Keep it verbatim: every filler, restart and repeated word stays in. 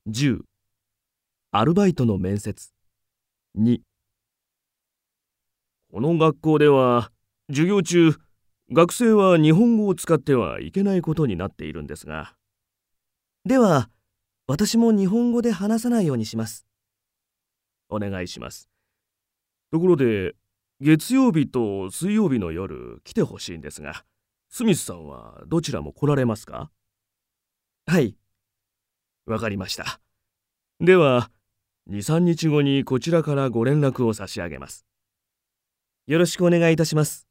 じゅう、アルバイトの面接。に、この学校では、授業中、学生は日本語を使ってはいけないことになっているんですが。 では、私も日本語で話さないようにします。 お願いします。ところで、月曜日と水曜日の夜来てほしいんですが、スミスさんはどちらも来られますか？ はい。 わかりました。では、に、さんにちごにこちらからご連絡を差し上げます。 よろしくお願いいたします。